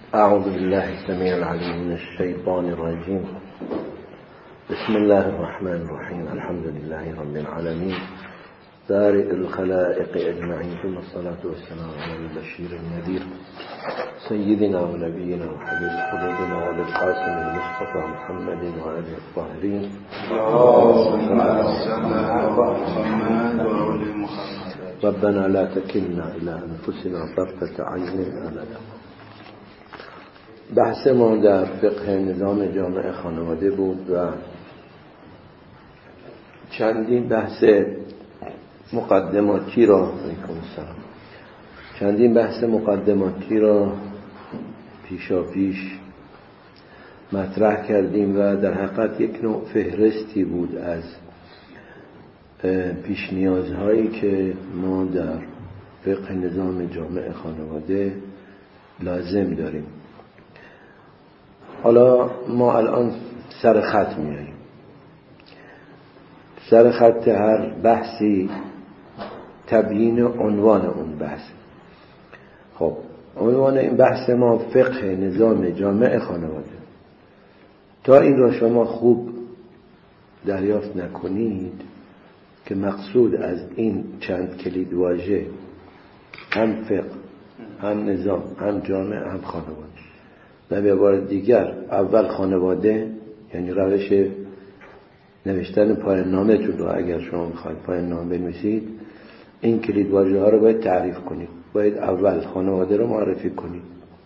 اعوذ بالله السميع العليم من الشيطان الرجيم. بسم الله الرحمن الرحيم. الحمد لله رب العالمين بارئ الخلائق اجمعين، ثم الصلاة والسلام على البشير النذير سيدنا ونبينا وحبيب قلوبنا وللقاسم المصطفى محمد وآله الطاهرين. ربنا لا تكلنا إلى أنفسنا طرفة عين أبدا. بحث ما در فقه نظام جامع خانواده بود و چندین بحث مقدماتی را پیشا پیش مطرح کردیم و در حقیقت یک نوع فهرستی بود از پیش نیازهایی که ما در فقه نظام جامع خانواده لازم داریم. حالا ما الان سر خط میاییم. سر خط هر بحثی تبیین عنوان اون بحث. خب عنوان این بحث ما فقه نظام جامع خانواده. تا این را شما خوب دریافت نکنید که مقصود از این چند کلید واژه هم فقه، هم نظام، هم جامع، هم خانواده و به عبارت دیگر اول خانواده، یعنی روش نوشتن پایان نامه جلو. اگر شما میخواید پایان نامه بنویسید این کلید واژه ها رو باید تعریف کنید. باید اول خانواده رو معرفی کنید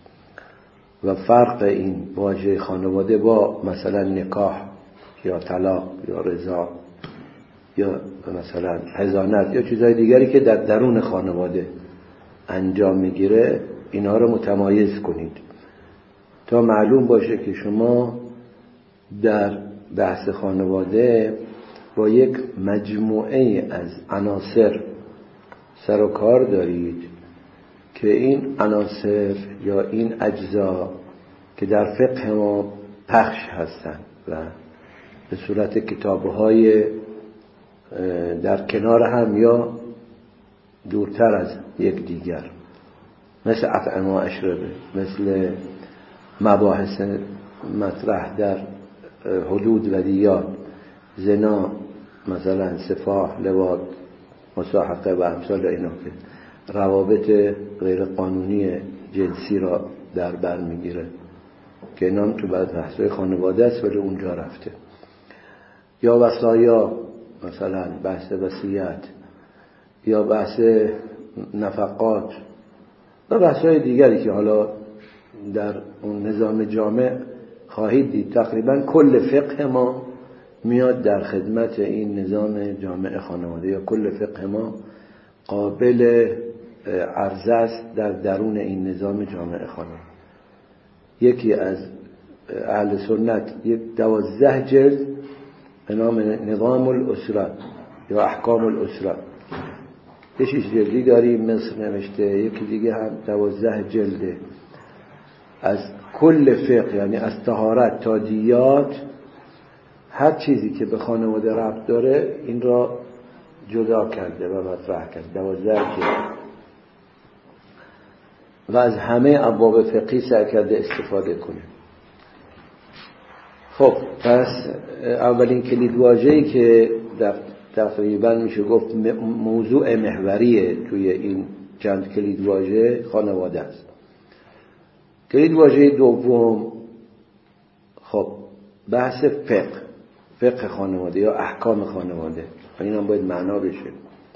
و فرق این واژه خانواده با مثلا نکاح یا طلاق یا رضا یا مثلا حضانت یا چیزهای دیگری که در درون خانواده انجام میگیره، اینا رو متمایز کنید تا معلوم باشه که شما در بحث خانواده با یک مجموعه از عناصر سر و کار دارید که این عناصر یا این اجزا که در فقه ما پخش هستند و به صورت کتاب‌های در کنار هم یا دورتر از یک دیگر، مثل اطعمه و اشربه، مثل مباحث مطرح در حدود و دیات، زنا، مثلا سفاح، لواط، مصاحقه و امثال اینا که روابط غیر قانونی جنسی را در بر میگیره که اینا تو بعد بحث‌های خانواده است ولی اونجا رفته. یا وصایا، مثلا بحث وصیت، یا بحث نفقات و بحث‌های دیگری که حالا در اون نظام جامع خواهید دید. تقریبا کل فقه ما میاد در خدمت این نظام جامع خانواده یا کل فقه ما قابل عرضه است در درون این نظام جامع خانواده. یکی از اهل سنت یک 12 جلد به نام نظام الاسره یا احکام الاسره، یه 6 جلدی داریم مصر نوشته، یکی دیگه هم 12 جلده از کل فقه، یعنی از طهارت تا دیات، هر چیزی که به خانواده ربط داره این را جدا کرده و مطرح کرده. 12 جلد و از همه ابواب فقهی سعی کرده استفاده کنه. خب پس اولین کلید واژه‌ای که تقریبا میشه گفت موضوع محوریه توی این چند کلید واژه خانواده است. کلید واژه دوم خب بحث فقه خانواده یا احکام خانواده، این هم باید معنا بشه.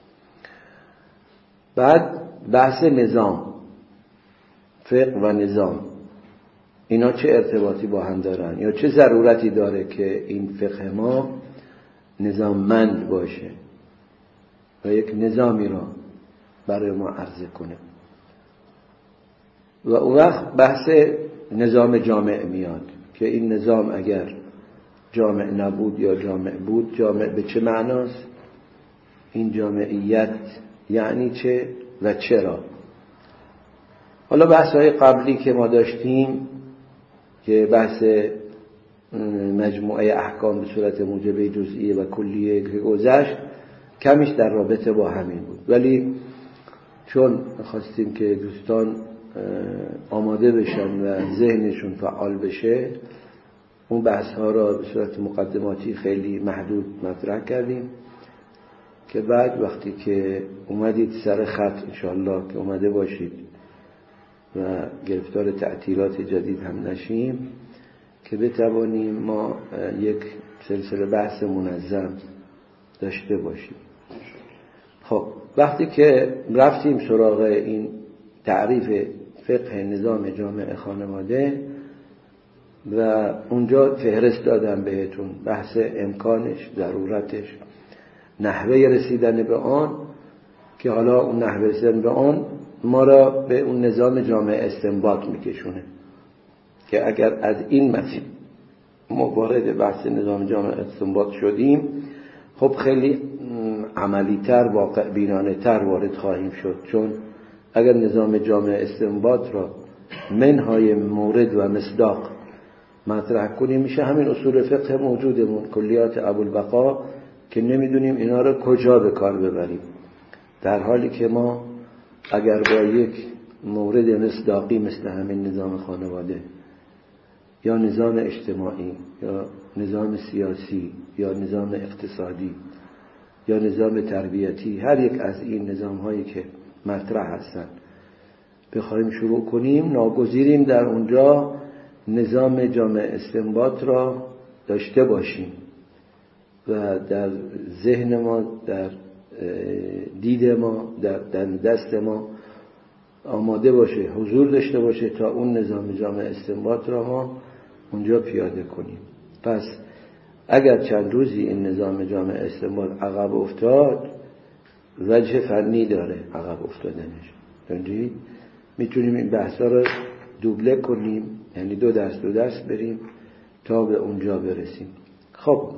بعد بحث نظام، فقه و نظام، اینا چه ارتباطی با هم دارن یا چه ضرورتی داره که این فقه ما نظاممند باشه و یک نظامی را برای ما عرضه کنه. و اون وقت بحث نظام جامع میاد که این نظام اگر جامع نبود یا جامع بود، جامع به چه معناست؟ این جامعیت یعنی چه و چرا؟ حالا بحث‌های قبلی که ما داشتیم که بحث مجموعه احکام به صورت موجبه جزئیه و کلیه که گذشت، کمیش در رابطه با همین بود، ولی چون خواستیم که دوستان آماده بشن و ذهنشون فعال بشه، اون بحث ها را به صورت مقدماتی خیلی محدود مطرح کردیم که بعد وقتی که اومدید سر خط انشاءالله که اومده باشید و گرفتار تعطیلات جدید هم نشیم که بتوانیم ما یک سلسله بحث منظم داشته باشیم. خب وقتی که رفتیم سراغ این تعریف فقه نظام جامع خانواده و اونجا فهرست دادم بهتون بحث امکانش، ضرورتش، نحوه رسیدن به آن، که حالا اون نحوه رسیدن به آن ما را به اون نظام جامع استنباط میکشونه که اگر از این مسیر ما وارد بحث نظام جامع استنباط شدیم خب خیلی عملی‌تر، واقع بینانه‌تر وارد خواهیم شد، چون اگر نظام جامع استنباط را منهای مورد و مصداق مطرح کنیم میشه همین اصول فقه موجودمون، کلیات ابوالبقا، که نمیدونیم اینا رو کجا به کار ببریم، در حالی که ما اگر با یک مورد مصداقی مثل همین نظام خانواده یا نظام اجتماعی یا نظام سیاسی یا نظام اقتصادی یا نظام تربیتی، هر یک از این نظام هایی که مطرح هستن بخوایم شروع کنیم، ناگزیریم در اونجا نظام جامع استنباط را داشته باشیم و در ذهن ما، در دید ما، در دست ما آماده باشه، حضور داشته باشه تا اون نظام جامع استنباط را ما اونجا پیاده کنیم. پس اگر چند روزی این نظام جامع استنباط عقب افتاد، وجه فنی داره عقب افتادنش، یعنی میتونیم این بحثا رو دوبله کنیم، یعنی دو درس بریم تا به اونجا برسیم. خب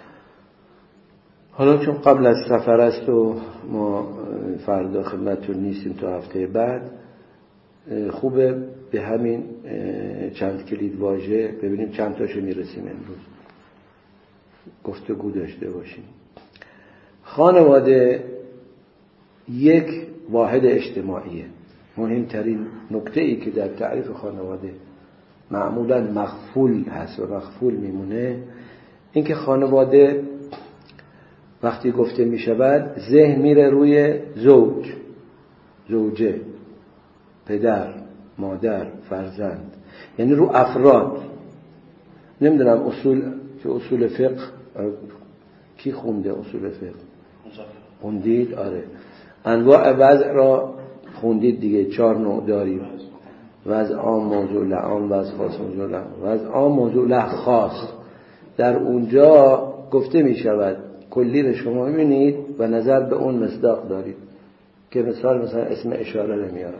حالا چون قبل از سفر است و ما فردا خدمتتون نیستیم تا هفته بعد، خوبه به همین چند کلید واژه ببینیم چند تاشو میرسیم امروز گفتگو داشته باشیم. خانواده یک واحد اجتماعیه. مهمترین نکته ای که در تعریف خانواده معمولا مغفول هست و مغفول میمونه این که خانواده وقتی گفته میشود ذهن میره روی زوج، زوجه، پدر، مادر، فرزند، یعنی رو افراد. نمیدونم اصول فقه کی خونده؟ اصول فقه خوندید؟ آره، انواع وضع را خوندید دیگه، 4 نوع داریم: وضع عام، موضوع لعام، وضع خاص، موضوع لعام. وضع عام، موضوع لع خاص در اونجا گفته می شود، کلی رو شما می‌بینید و نظر به اون مصداق دارید که مثلا اسم اشاره رو میارم.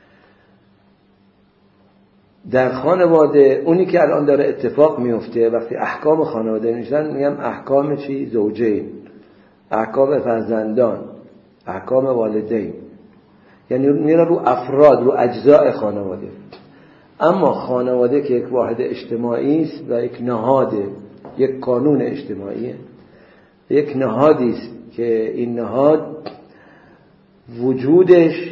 در خانواده اونی که الان داره اتفاق میفته وقتی احکام خانواده میشن، میگم احکام چی؟ زوجین، احکام فرزندان، احکام والدین، یعنی میره رو افراد، رو اجزاء خانواده. اما خانواده که یک واحد اجتماعی است و یک نهاده، یک قانون اجتماعیه، یک نهادی است که این نهاد وجودش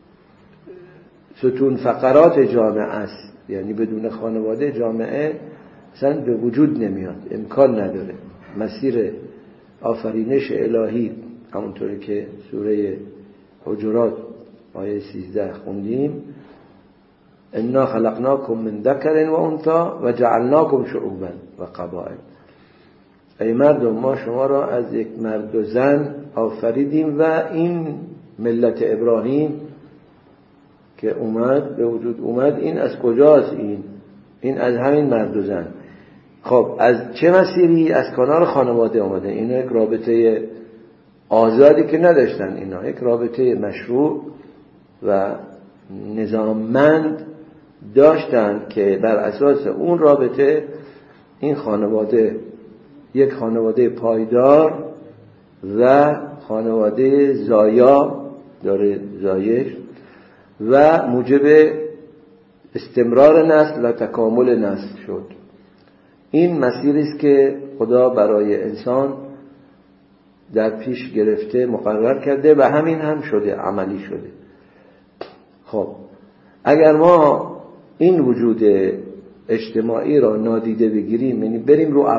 ستون فقرات جامعه است، یعنی بدون خانواده جامعه اصلا به وجود نمیاد، امکان نداره. مسیر آفرینش الهی همونطوری که سوره حجرات آیه 13 خوندیم، انا خلقناکم من ذکر و انثی و جعلناکم شعوبا و قبائل. ای مردم، ما شما را از یک مرد و زن آفریدیم و این ملت ابراهیم که اومد به وجود اومد، این از کجاست؟ این از همین مرد و زن. خب از چه مسیری؟ از کنار خانواده اومده. اینا یک رابطه آزادی که نداشتن، اینا یک رابطه مشروع و نظاممند داشتن که بر اساس اون رابطه این خانواده یک خانواده پایدار و خانواده زایا داره، زایش و موجب استمرار نسل و تکامل نسل شد. این مسیری است که خدا برای انسان در پیش گرفته، مقرر کرده و همین هم شده، عملی شده. خب اگر ما این وجود اجتماعی را نادیده بگیریم، یعنی بریم رو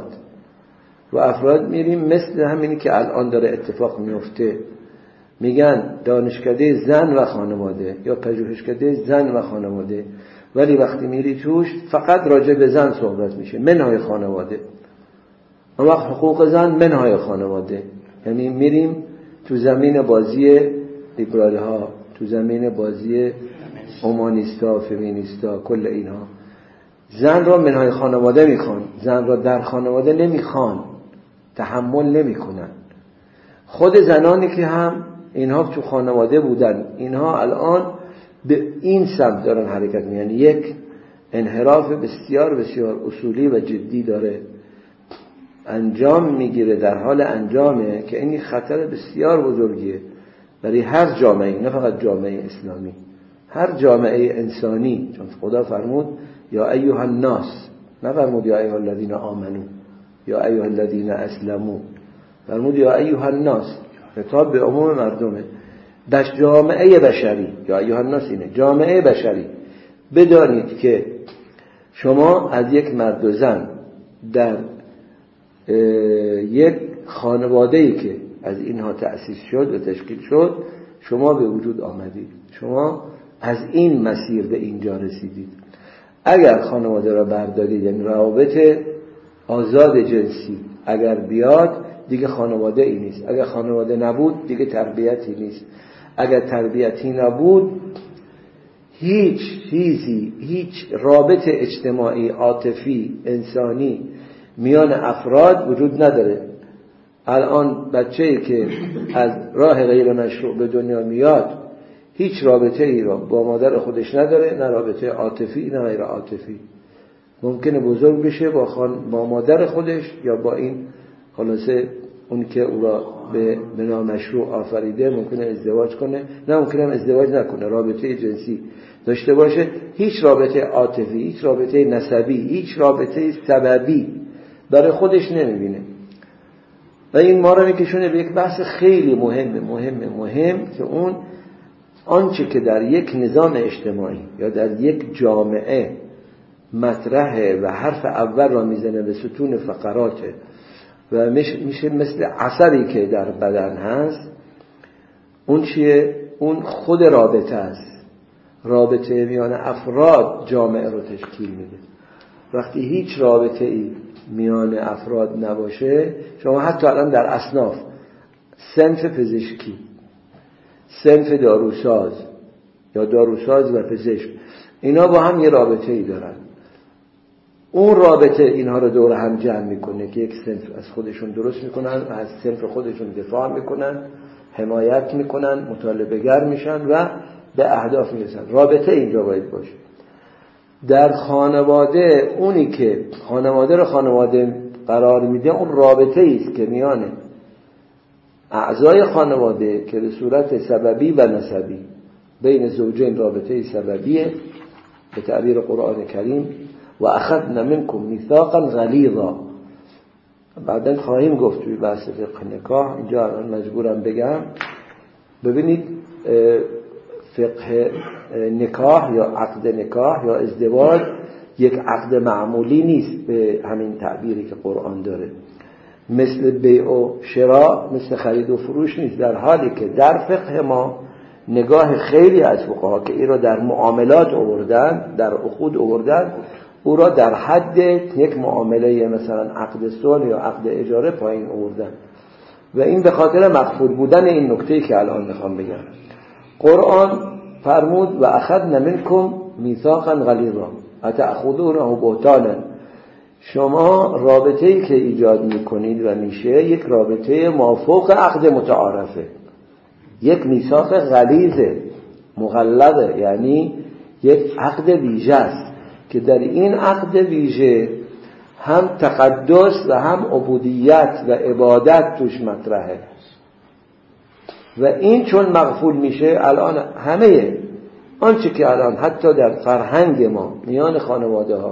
افراد میریم، مثل همینی که الان داره اتفاق میفته، میگن دانشکده زن و خانواده یا پژوهشکده زن و خانواده، ولی وقتی میری توش فقط راجع به زن صحبت میشه، منهای خانواده. اما حقوق زن منهای خانواده، یعنی میریم تو زمین بازی لیبرال ها، تو زمین بازی اومانیستا، فمینیستا، کل اینها. زن را منهای خانواده میخوان، زن را در خانواده نمیخوان، تحمل نمیکنن. خود زنانی که هم اینها تو خانواده بودن، اینها الان به این سمت دارن حرکت میکنن. یعنی یک انحراف بسیار بسیار اصولی و جدی داره انجام میگیره، در حال انجامه، که این خطر بسیار بزرگیه برای هر جامعه، نه فقط جامعه اسلامی، هر جامعه انسانی. چون خدا فرمود یا ایها الناس، نفرمود یا ایها الذین آمنو یا ایها الذین اسلموا، فرمود یا ایها الناس، خطاب به عموم مردمه. جامعه بشری، یا ایها الناس اینه جامعه بشری. بدانید که شما از یک مرد و زن در یک خانواده‌ای که از اینها تأسیس شد و تشکیل شد، شما به وجود آمدید، شما از این مسیر به اینجا رسیدید. اگر خانواده را بردارید، یعنی روابط آزاد جنسی اگر بیاد، دیگه خانواده ای نیست. اگر خانواده نبود، دیگه تربیتی نیست. اگر تربیتی نبود، هیچ چیزی، هیچ رابط اجتماعی، عاطفی، انسانی میان افراد وجود نداره. الان بچه‌ای که از راه غیر مشروع به دنیا میاد، هیچ رابطه ای را با مادر خودش نداره، نه رابطه عاطفی نه غیر عاطفی. ممکنه بزرگ بشه با مادر خودش یا با این خلاصه اون که او را به نامشروع آفریده، ممکنه ازدواج کنه، نه ممکنه هم ازدواج نکنه، رابطه جنسی داشته باشه. هیچ رابطه عاطفی، هیچ رابطه نسبی، هیچ رابطه سببی برای خودش نمیبینه. و این ما را میکشونه به یک بحث خیلی مهم که اون آنچه که در یک نظام اجتماعی یا در یک جامعه مطرحه و حرف اول را میزنه به ستون فقراته و میشه مثل عصبی که در بدن هست، اون چیه؟ اون خود رابطه است. رابطه میان افراد جامعه رو تشکیل میده. وقتی هیچ رابطه ای میان افراد نباشه، شما حتی الان در اصناف، صنف پزشکی، صنف داروساز یا داروساز و پزشک، اینا با هم یه رابطه ای دارن. اون رابطه اینها رو دور هم جمع میکنه که یک صنف از خودشون درست میکنن، از صنف خودشون دفاع میکنن، حمایت میکنن، مطالبه گر میشن و به اهداف میرسن. رابطه اینجا باید باشه. در خانواده، اونی که خانواده رو خانواده قرار میده، اون رابطه ایست که میان اعضای خانواده که به صورت سببی و نسبی بین زوجین رابطه سببیه به تعبیر قرآن کریم، و اخذنا منکم میثاقا غلیظا. بعدن خواهیم گفت توی بحث فقه نکاح، اینجا الان مجبورم بگم. ببینید فقه نکاح یا عقد نکاح یا ازدواج یک عقد معمولی نیست به همین تعبیری که قرآن داره. مثل بیع و شراء، مثل خرید و فروش نیست، در حالی که در فقه ما نگاه خیلی از فقها که این را در معاملات آوردن، در عقود آوردن، او را در حد یک معامله مثلا عقد صلح یا عقد اجاره پایین آوردن. و این به خاطر مقفول بودن این نکته‌ای که الان میخوام بگم. قرآن فرمود و اخذنا منکم میثاقا غلیظا اتأخذونه بهتانا. شما رابطه‌ای که ایجاد میکنید و میشه یک رابطه مافوق عقد متعارفه، یک میثاق غلیظه، مغلظه، یعنی یک عقد ویژه است که در این عقد ویژه هم تقدس و هم عبودیت و عبادت توش مطرحه. و این چون مغفول میشه، الان همه آنچه که الان حتی در فرهنگ ما میان خانواده ها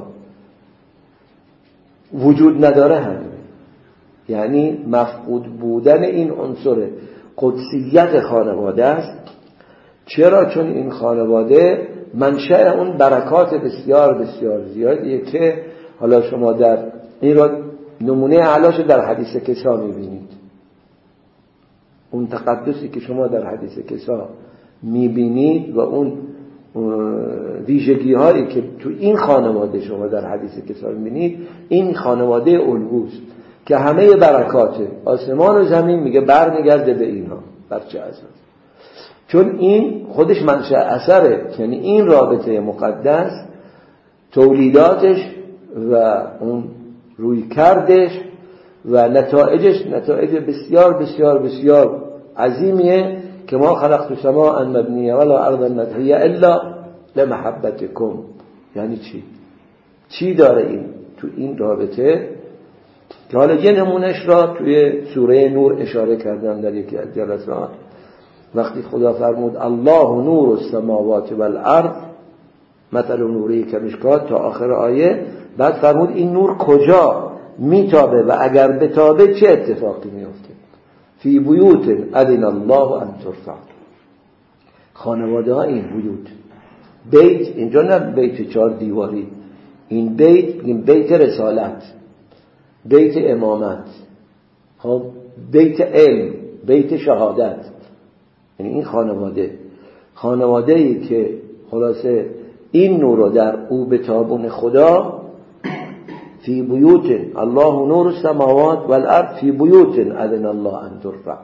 وجود نداره همه، یعنی مفقود بودن این عنصر قدسیت خانواده است چرا؟ چون این خانواده منشأ اون برکات بسیار بسیار زیادیه که حالا شما در این را نمونه اعلاش در حدیث کسا میبینید. اون تقدسی که شما در حدیث کسا میبینید و اون ویژگی هایی که تو این خانواده شما در حدیث کسا میبینید، این خانواده الگوست که همه برکات آسمان و زمین میگه برمیگرده به اینها. بر چه اساس؟ چون این خودش منشأ اثره، یعنی این رابطه مقدس تولیداتش و اون روی کردش و نتایجش نتایج بسیار بسیار بسیار عظیمیه که ما خلقت السماء مبنیه ولا ارضا مطویه الا لمحبتکم. یعنی چی داره این تو این رابطه که حالا یه نمونش را توی سوره نور اشاره کردم در یکی از جلسات، وقتی خدا فرمود الله نور السماوات والارض مثل نوری کمشکات تا آخر آیه، بعد فرمود این نور کجا میتابه و اگر بتابه چه اتفاقی میفته؟ فی بیوت اذن الله ان ترفع. خانواده ها این بیت اینجا نه بیت 4 دیواری، این بیت رسالت، بیت امامت، خب بیت علم، بیت شهادت. یعنی این خانواده‌ای که خلاصه این نور رو در او به تابون خدا، فی بیوت الله نور السماوات والارض فی بیوت اذن الله ان ترفع،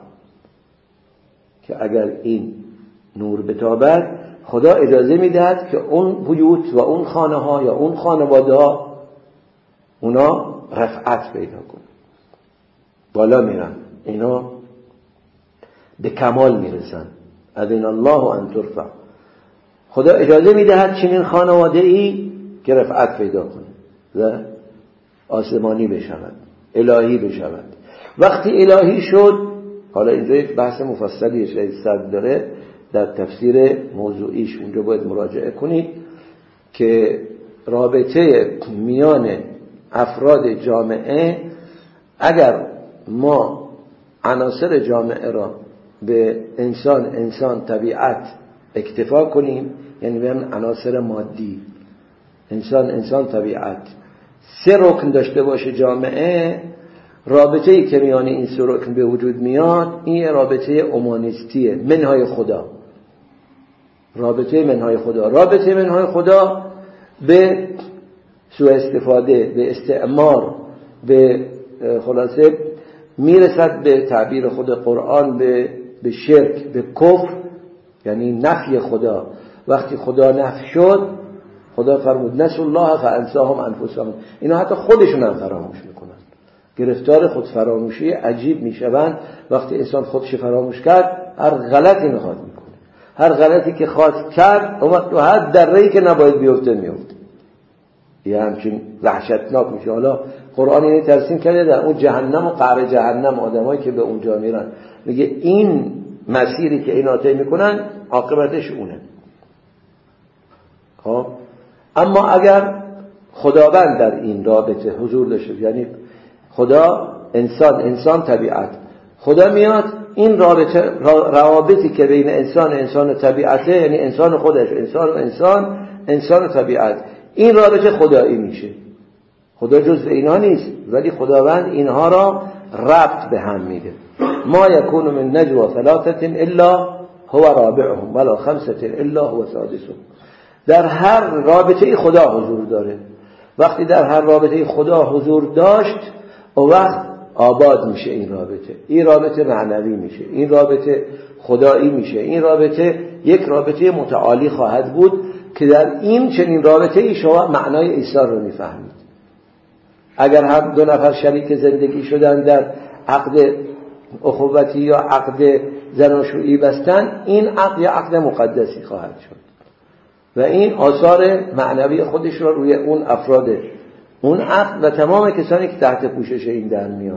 که اگر این نور بتابد خدا اجازه میدهد که اون بیوت و اون خانه ها یا اون خانواده ها اونا رفعت پیدا کنن، بالا میرن، اینا به کمال میرسن. اذن الله ان ترفع، خدا اجازه میدهد چنین خانواده ای که رفعت پیدا کنه و آسمانی بشود، الهی بشود. وقتی الهی شد، حالا اینجا یک بحث مفصلی شاید صد داره در تفسیر موضوعیش، اونجا باید مراجعه کنید که رابطه میان افراد جامعه، اگر ما عناصر جامعه را به انسان طبیعت اکتفا کنیم، یعنی به عناصر مادی انسان طبیعت 3 رکن داشته باشه جامعه، رابطه‌ای که میان این 3 رکن به وجود میاد این رابطه اومانیستیه، منهای خدا. رابطه منهای خدا به سوء استفاده، به استعمار، به خلاصه میرسد به تعبیر خود قرآن به شرک، به کفر، یعنی نفی خدا. وقتی خدا نفی شد، خدا فرمود نسوا الله فانساهم انفسهم، اینا حتی خودشون هم فراموش میکنن، گرفتار خود فراموشی عجیب میشوند. وقتی انسان خودش فراموش کرد هر غلطی میخواد میکنه، هر غلطی که خواست کرد اون وقت تو هر دره‌ای که نباید بیفته میفته، یه همچین وحشتناک میشه. حالا قرآن اینه ترسیم کرده در اون جهنم و قعر جهنم، آدمایی که به اونجا میرن، میگه این مسیری که اینا طی میکنن عاقبتش اونه. خب اما اگر خداوند در این رابطه حضور داشته، یعنی خدا انسان طبیعت، خدا میاد این روابطی که بین انسان و طبیعته، یعنی انسان خودش، انسان و طبیعت، این رابطه خدایی میشه. خدا جزء اینا نیست، ولی خداوند اینها را ربط به هم میده. ما یکون من نجوا 3 الا هو رابعهم ولا 5 الا هو سادسهم. در هر رابطه خدا حضور داره. وقتی در هر رابطه خدا حضور داشت، اون وقت آباد میشه این رابطه معنوی میشه، این رابطه خدایی میشه، این رابطه یک رابطه متعالی خواهد بود که در این چنین رابطه ای شما معنای ایثار رو میفهمید. اگر هم 2 نفر شریک زندگی شدن در عقد اخوتی یا عقد زناشویی بستن، این عقد یا عقد مقدسی خواهد شد و این آثار معنوی خودش را روی اون افراد اون عقد و تمام کسانی که تحت پوشش این در میان.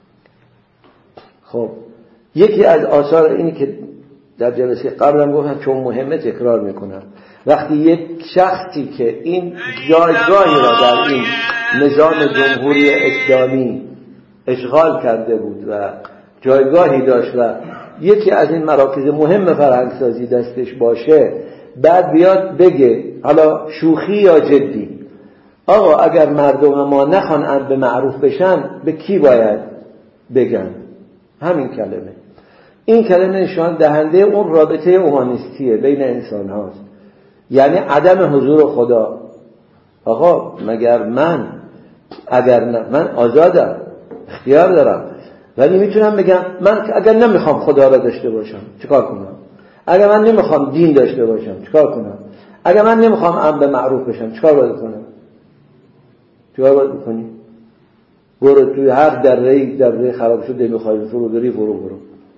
خب یکی از آثار اینی که در جلسه قبلم گفتم چون مهمه تکرار میکنم، وقتی یک شخصی که این جایگاهی را در این نظام جمهوری اسلامی اشغال کرده بود و جایگاهی داشت و یکی از این مراکز مهم فرهنگسازی دستش باشه، بعد بیاد بگه، حالا شوخی یا جدی، آقا اگر مردم ما نخوان به معروف بشن به کی باید بگن؟ همین کلمه. این کلمه نشان دهنده اون رابطه اومانیستیه بین انسان هاست، یعنی عدم حضور خدا. آقا مگر من آزادم، اختیار دارم، ولی میتونم بگم من اگر نمیخوام خدا را داشته باشم چیکار کنم؟ اگر من نمیخوام دین داشته باشم چیکار کنم؟ اگر من نمیخوام امر به معروف بشم چیکار باید کنم؟ چیکار باید بکنی؟ برو توی هر دره خراب شده میخوای فرو برو.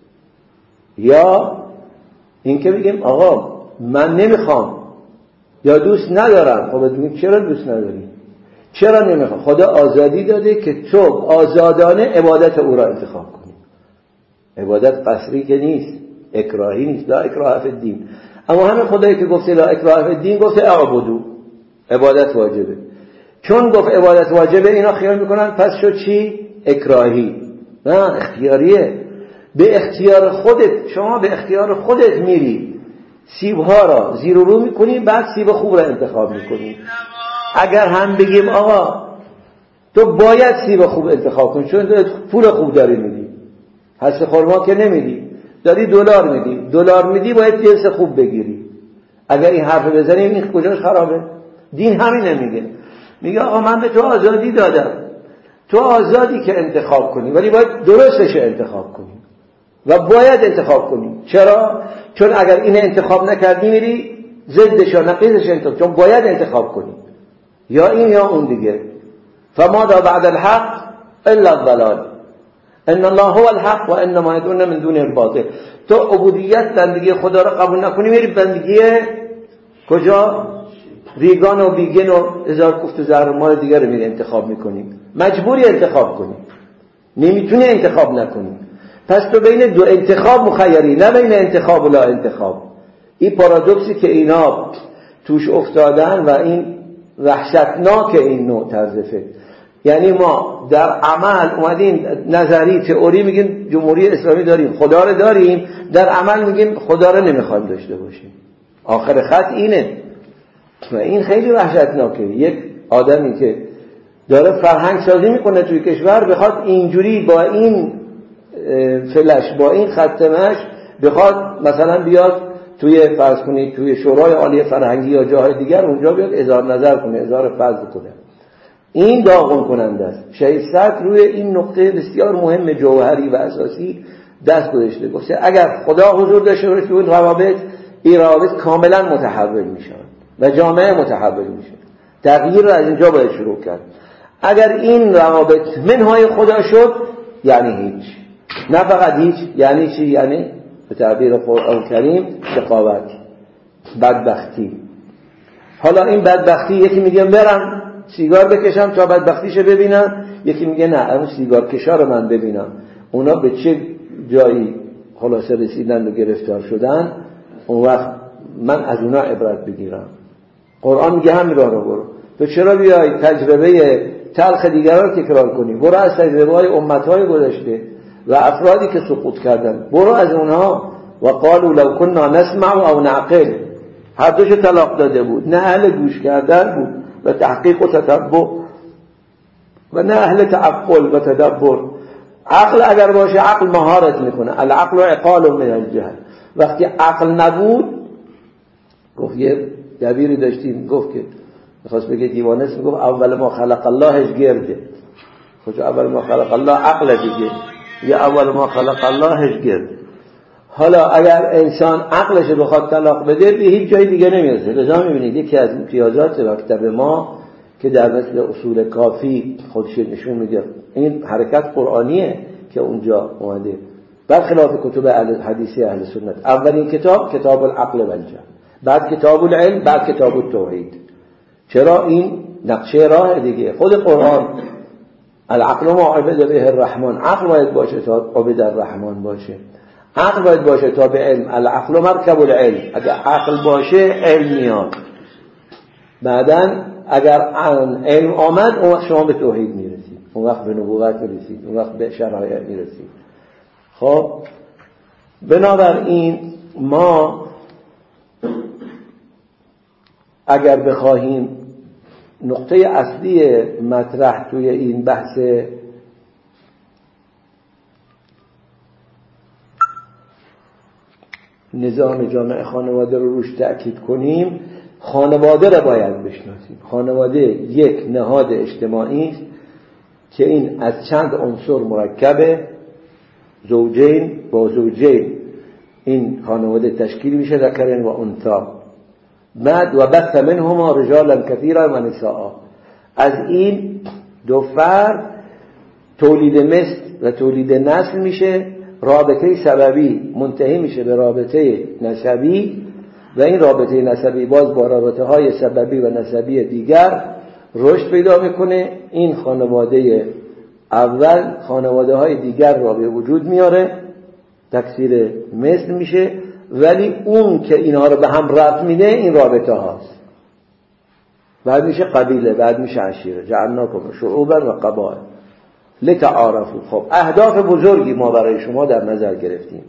یا اینکه بگیم آقا من نمیخوام یا دوست ندارم. خب بگیم چرا دوست نداری؟ چرا نمیخوام؟ خدا آزادی داده که تو آزادانه عبادت او را انتخاب کنی. عبادت قصری که نیست، اکراهی نیست، لا اکراه فی الدین. اما همین خدایی که گفته لا اکراه فی الدین گفته اعبدوا، عبادت واجبه. چون گفت عبادت واجبه اینا خیال میکنن پس شد چی؟ اکراهی. نه، اختیاریه. به اختیار خودت، شما به اختیار خودت میری سیبها را زیر و رو میکنی، بعد سیب خوب را انتخاب میکنی. اگر هم بگیم آقا تو باید سیب خوب انتخاب کنی چون پول خوب داری میدی، حس خرما که نمیدی، داری دلار میدی باید جنس خوب بگیری. اگر این حرف بزنیم این کجاش خرابه؟ دین همین نمیگه. میگه آقا من به تو آزادی دادم، تو آزادی که انتخاب کنی، ولی باید درستش انتخاب کنی و باید انتخاب کنی. چرا؟ چون اگر این انتخاب نکردی میری ضدش و نقیضش انتخاب، چون باید انتخاب کنی، یا این یا اون دیگه. فماذا بعد الحق الا الضلال ان الله هو الحق و انما يدعون من دونه الباطل. تو عبودیت بندگی خدا را قبول نکنی میری بندگی کجا؟ ریگان و بیگن و هزار کوفت و زهر مال دیگر رو میری انتخاب میکنی. مجبوری انتخاب کنی، نمیتونی انتخاب نکنی. پس تو بین دو انتخاب مخیری، نه بین انتخاب و لا انتخاب. این پارادوکسی که اینا توش افتادن و این وحشتناک این نوع طرز فکر. یعنی ما در عمل اومدیم نظری تئوری میگیم جمهوری اسلامی داریم، خدا رو داریم، در عمل میگیم خدا رو نمیخوایم داشته باشیم. آخر خط اینه و این خیلی وحشتناکه. یک آدمی که داره فرهنگ سازی میکنه توی کشور بخواد اینجوری با این فلش با این ختمش بخواد مثلا بیاد توی فرض کنید توی شورای عالی فرهنگی یا جاهای دیگر اونجا بیاد اظهار نظر کنه، اظهار فضل کنه، این داغون کننده است. شهید صدر روی این نقطه بسیار مهم جوهری و اساسی دست گذاشته. گفته اگر خدا حضور داشته باشه تو این روابط، این روابط کاملا متحول میشن و جامعه متحول میشه. تغییر رو از اینجا باید شروع کرد. اگر این روابط منهای خدا شد یعنی هیچ، نه فقط هیچ، یعنی چی؟ یعنی به تعبیر قرآن کریم شقاوت، بدبختی. حالا این بدبختی یکی میگه برم سیگار بکشم تا بدبختیشو ببینم، یکی میگه نه اون سیگار کشا رو من ببینم اونا به چه جایی خلاصه رسیدن و گرفتار شدن، اون وقت من از اونا عبرت بگیرم. قرآن میگه همین راه رو برو. تو چرا بیای تجربه تلخ دیگران رو تکرار کنی؟ برو از تجربه های امتهای گذشته و افرادی که سقوط کردن، برو از اونها. و قالوا لو كنا نسمع او نعقل، هر دوش طلاق داده بود، نه اهل گوش کردن بود و تحقیق و تتبع و نه اهل تعقل و تدبر. عقل اگر باشه عقل مهارت میکنه، العقل عقال من الجهل. وقتی عقل نبود، گفت یه دبیری داشتیم گفت که میخواست بگه دیوانه است، میگفت اول ما خلق الله هش گرده. خود اول ما خلق الله عقل دیگه، یا اول ما خلق الله هش گرده. حالا اگر انسان عقلش بخواد طلاق بده به هیچ جای دیگه نمیرسه. لذا میبینید یکی از امتیازات مکتب ما که در مثل اصول کافی خودش نشون میده این حرکت قرآنیه که اونجا اومده، برخلاف کتب حدیثی اهل سنت. اولین کتاب کتاب العقل و الجهل، بعد کتاب العلم، بعد کتاب التوحید. چرا؟ این نقشه راه دیگه. خود قرآن العقل ما عبد به الرحمن، عقل باید باشه تا عبد الرحمن باشه، عقل باید باشه تا به علم. العقل مرکب العلم، اگر عقل باشه علم میاد، بعدن اگر علم آمد اون وقت شما به توحید میرسید، اون وقت به نبوت میرسید، اون وقت به شرایع میرسید. خب بنابراین ما اگر بخواهیم نقطه اصلی مطرح توی این بحث نظام جامعه خانواده رو روش تأکید کنیم، خانواده رو باید بشناسیم. خانواده یک نهاد اجتماعی است که این از چند عنصر مرکبه، زوجین با زوجین این خانواده تشکیل میشه، ذکرین و انثی. بعد و بث منهما رجالا کثیرا و نساء، از این دو فرد تولید مثل و تولید نسل میشه، رابطه سببی منتهی میشه به رابطه نسبی و این رابطه نسبی باز با رابطه های سببی و نسبی دیگر رشد پیدا میکنه. این خانواده اول خانواده های دیگر را به وجود میاره، تکثیر مثل میشه، ولی اون که اینها رو به هم ربط میده این رابطه هاست. بعد میشه قبیله، بعد میشه عشیره. جعلناکم شعوبا و قبائل لتعارفوا. خب اهداف بزرگی ما برای شما در نظر گرفتیم.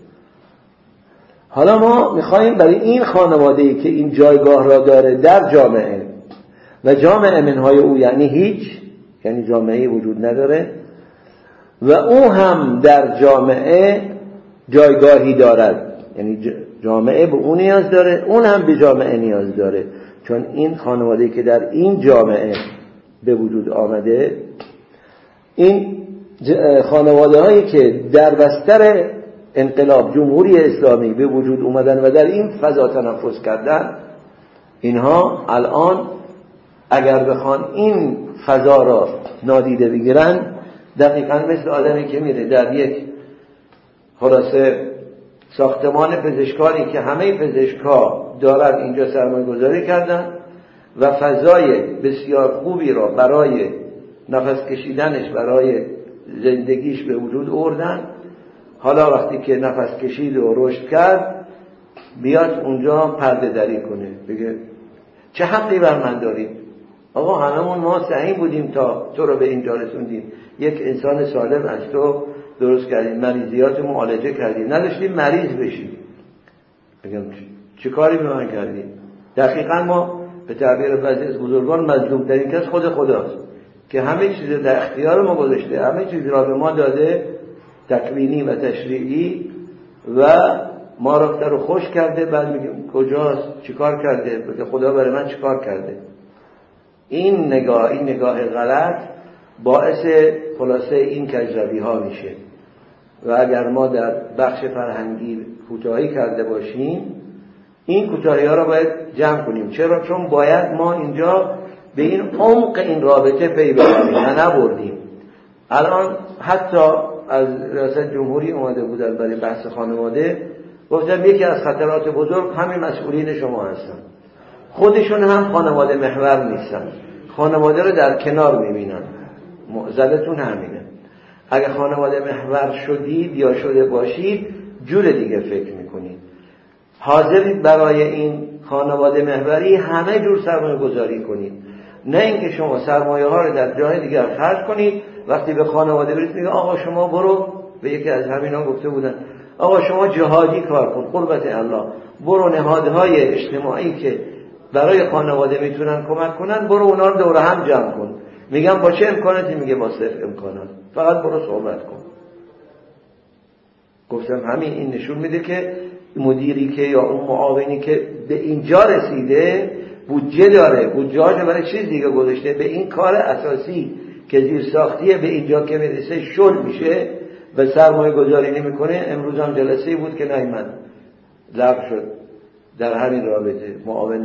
حالا ما میخوایم برای این خانواده‌ای که این جایگاه را داره در جامعه و جامعه منهای او یعنی هیچ، یعنی جامعه وجود نداره و او هم در جامعه جایگاهی دارد، یعنی جامعه به اون نیاز داره، اون هم به جامعه نیاز داره، چون این خانواده‌ای که در این جامعه به وجود آمده، این خانواده هایی که در بستر انقلاب جمهوری اسلامی به وجود اومدن و در این فضا تنفس کردن، اینها الان اگر بخوان این فضا را نادیده بگیرن، دقیقاً مثل آدمی که میره در یک خلاصه ساختمان پزشکانی که همه پزشکا دارن اینجا سرمایه گذاری کردن و فضای بسیار خوبی را برای نفس کشیدنش، برای زندگیش به وجود آوردن. حالا وقتی که نفس کشید و رشد کرد، بیاد اونجا پرده دری کنه، بگه چه حقی بر من دارید؟ آقا هممون ما سعی بودیم تا تو رو به اینجا رسوندیم، یک انسان سالم از تو درست کردیم، مریضیات معالجه کردیم، نداشتیم مریض بشیم. بگم چه کاری به من کردیم؟ دقیقاً ما به تعبیر بعضی از بزرگان مظلوم ترین کس خود خداست که همه چیز در اختیار ما گذاشته، همه چیز را به ما داده، تکوینی و تشریعی، و ما رو خوش کرده. بعد میگیم کجاست، چیکار کرده؟ بگه خدا برای من چیکار کرده؟ این نگاه غلط باعث خلاصه این کجروی ها میشه. و اگر ما در بخش فرهنگی کوتاهی کرده باشیم، این کوتاهی ها را باید جمع کنیم. چرا؟ چون باید ما اینجا به این عمق این رابطه پی ببریم و نبردیم. الان حتی از ریاست جمهوری اومده بودن برای بحث خانواده، گفتم یکی از خطرات بزرگ همین مسئولین شما هستن. خودشون هم خانواده محور نیستن، خانواده رو در کنار میبینن. معضلتون همینه. اگه خانواده محور شدید یا شده باشید، جور دیگه فکر میکنید، حاضرید برای این خانواده محوری همه جور سرمایه گذاری کنید، نه اینکه شما سرمایه ها رو در جای دیگر خرج کنید. وقتی به خانواده برید میگه آقا شما برو، به یکی از همینا گفته بودن آقا شما جهادی کار کن، قربت الله، برو نهادهای اجتماعی که برای خانواده میتونن کمک کنن، برو اونا رو دور هم جمع کن. میگم با چه امکاناتی؟ میگه با صفر امکانات، فقط برو صحبت کن. گفتم همین این نشون میده که مدیری که یا اون معاونی که به اینجا رسیده بودجه داره، بودجه‌اش برای چیز دیگه گذاشته، به این کار اساسی که زیر ساختیه به اینجا که میرسه شل میشه و سرمایه گذاری نمیکنه. امروز هم جلسه‌ای بود که نیامد، لغو شد در همین رابطه.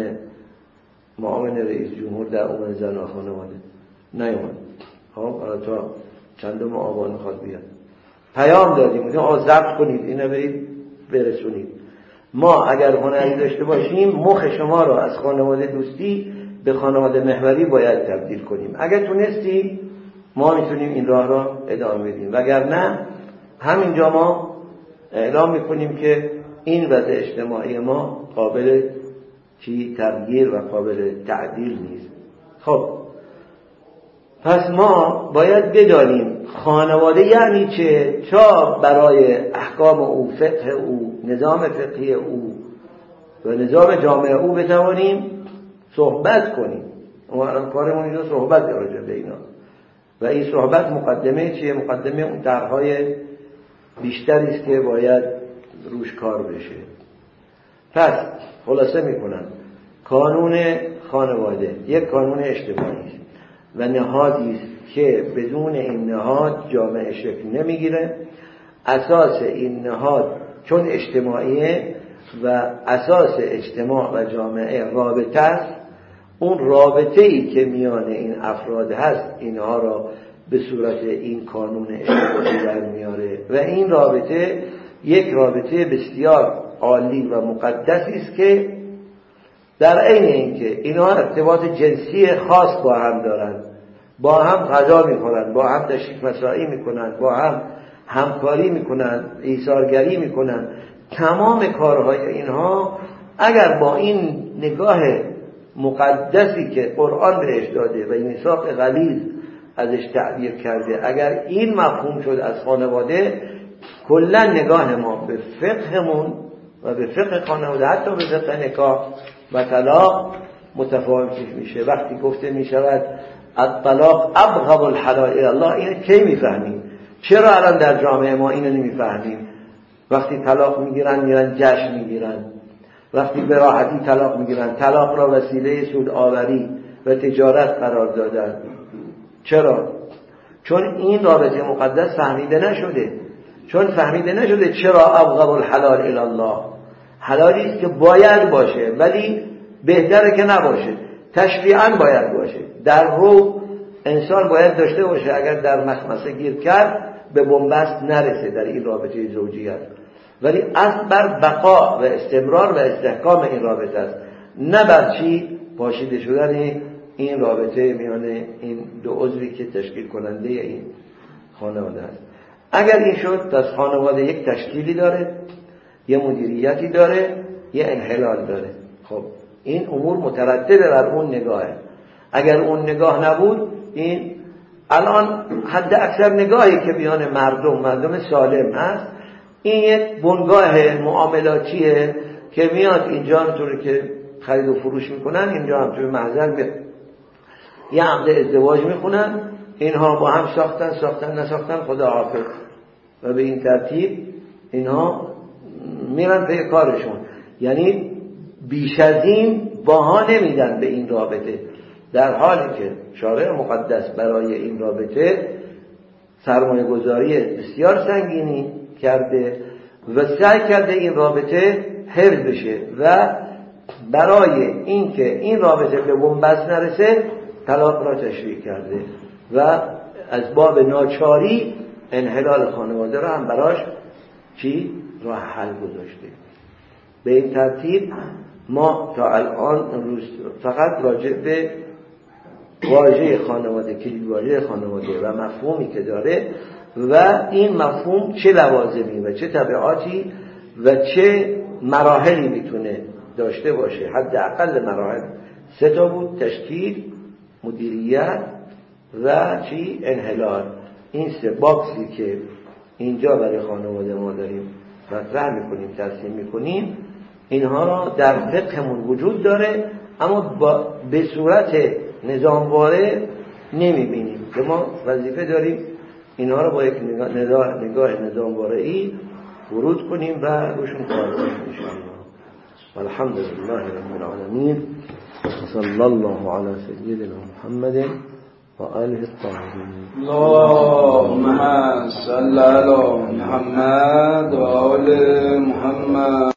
معاون رئیس جمهور در امور زن و خانواده نیامد. حالا تا چندم آبان میخواد بیاد. پیام دادیم میگم آقا ضبط کنید، اینو برید برسونید. ما اگر هنری داشته باشیم، مخ شما رو از خانواده دوستی به خانواده محوری باید تبدیل کنیم. اگر تونستی ما میتونیم این راه را ادامه بدیم، وگرنه همینجا ما اعلام میکنیم که این وضع اجتماعی ما قابل تغییر و قابل تعدیل نیست. خب پس ما باید بدانیم خانواده یعنی چه، تا برای احکام او، فقه او، نظام فقهی او و نظام جامعه او بتوانیم صحبت کنیم. ما الان کارمون اینجا صحبت راجع به اینا و این صحبت مقدمه چیه؟ مقدمه اون طرح‌های بیشتری است که باید روش کار بشه. پس خلاصه میکنم، کانون خانواده یک کانون اجتماعی است و نهادی است که بدون این نهاد جامعه شکل نمیگیره. اساس این نهاد چون اجتماعیه و اساس اجتماع و جامعه رابطه است، اون رابطه‌ای که میان این افراد هست اینها را به صورت این کانون اجتماعی در میاره و این رابطه یک رابطه بسیار عالی و مقدسی است که در عین اینکه اینها ارتباط جنسی خاص با هم دارند، با هم غذا میخورند، با هم تشریف مساعی میکنند، با هم همکاری میکنند، ایثارگری میکنند، تمام کارهای اینها اگر با این نگاه مقدسی که قرآن بهش داده و این میثاق غلیظ ازش تعبیر کرده، اگر این مفهوم شد از خانواده، کلا نگاه ما به فقهمون و به فقه خانواده، حتی به فقه نکاح و طلاق متفاوت میشه. وقتی گفته میشود الطلاق ابغض الحلال الله، این کی میفهمیم؟ چرا الان در جامعه ما اینو نمیفهمیم؟ وقتی طلاق میگیرن میرن جشن میگیرن، وقتی به راحتی طلاق میگیرن، طلاق را وسیله سودآوری و تجارت قرار دادن. چرا؟ چون این رابطه مقدس فهمیده نشده. چون فهمیده نشده چرا ابغض الحلال الی الله، حلالی است که باید باشه ولی بهتره که نباشه، تشریعاً باید باشه، در رو انسان باید داشته باشه، اگر در مخمسه گیر کرد به بنبست نرسه در این رابطه زوجیت، ولی اصل بر بقا و استمرار و استحکام این رابطه است، نه بر چی پاشیده شدن این رابطه میان این دو عضوی که تشکیل کننده این خانواده است. اگر این شد، پس خانواده یک تشکیلی داره، یه مدیریتی داره، یه انحلال داره. خب این امور مترتبه بر اون نگاهه. اگر اون نگاه نبود، این الان حد اکثر نگاهی که بیان مردم سالم هست، این یک بنگاه معاملاتیه که میاد اینجا همطوری که خرید و فروش میکنن، اینجا همطوری محضر یه عقد ازدواج میخونن، اینها با هم ساختن نساختن خدا حافظ، و به این ترتیب اینها میرن به کارشون. یعنی بیش از این باها نمیدن به این رابطه، در حالی که شارع مقدس برای این رابطه سرمایه گذاری بسیار سنگینی کرده و سعی کرده این رابطه حفظ بشه و برای اینکه این رابطه به بنبست نرسه طلاق را تشریع کرده و از باب ناچاری انحلال خانواده را هم براش راه حل گذاشته. به این ترتیب ما تا الان فقط راجع به واژه خانواده، کلید واژه خانواده و مفهومی که داره و این مفهوم چه لوازمی و چه تبعاتی و چه مراحلی میتونه داشته باشه. حداقل مراحل 3 تا بود: تشکیل، مدیریت و انحلال. این 3 باکسی که اینجا برای خانواده ما داریم مطرح میکنیم، ترسیم میکنیم، اینها را در فقهمون وجود داره، اما به صورت نظامواره نمیبینیم که ما وظیفه داریم اینها را با یک نگاه نظامواره‌ای ورود کنیم و روشون کار کنیم انشاءالله. والحمدلله رب العالمین، صلی الله علی سیدنا محمد و آله الطاهرین. اللهم صل علی محمد و آل محمد.